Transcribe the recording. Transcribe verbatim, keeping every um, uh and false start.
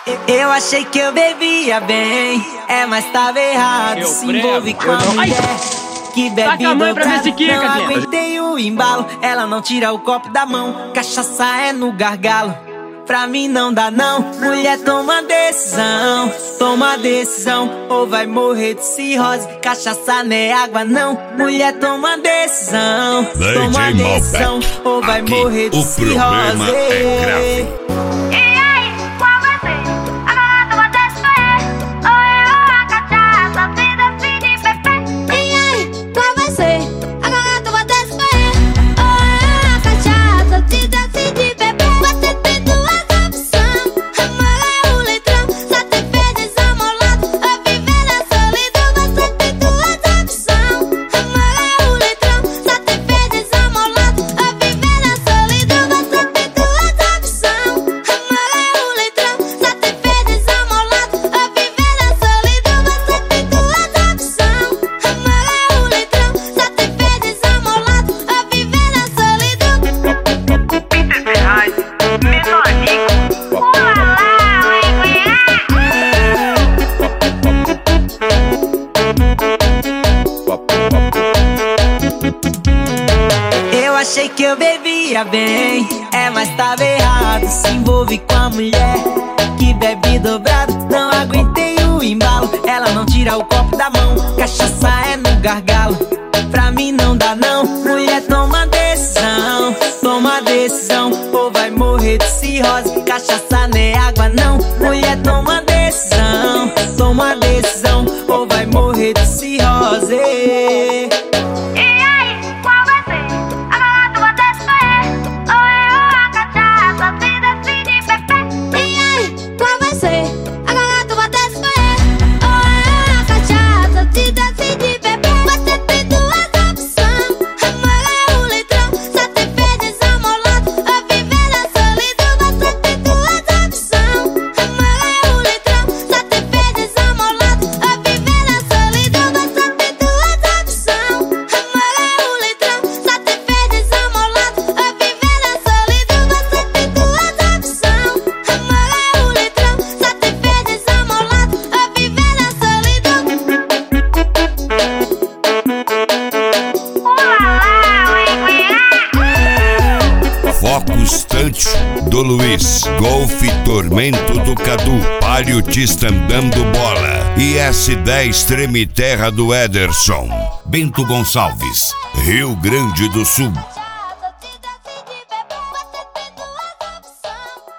Eu achei que eu bebia bem, é, mas tava errado. Eu se prego. envolve com a Eu mulher que bebe Taca a mãe pra ver se dobrado. quica, Não Guilherme. aguentei o embalo, ela não tira o copo da mão. Cachaça é no gargalo, pra mim não dá não. Mulher, toma decisão, toma decisão, ou vai morrer de cirrose. Cachaça não é água não. Mulher, toma decisão, toma Lady decisão, Malbec. ou vai Aqui, morrer de o cirrose. problema é grave. Eu achei que eu bebia bem, é, mas tava errado. Se envolve com a mulher que bebe dobrado. Não aguentei o embalo, ela não tira o copo da mão. Cachaça é no gargalo, pra mim não dá não. Mulher, toma decisão, toma decisão, ou vai morrer de cirrose. Cachaça não é água não. Mulher, toma decisão, toma decisão, ou vai morrer de cirrose. Focus Touch do Luiz, Golf Tormento do Cadu, Palio Tistam dando bola e S dez Treme Terra do Ederson. Bento Gonçalves, Rio Grande do Sul.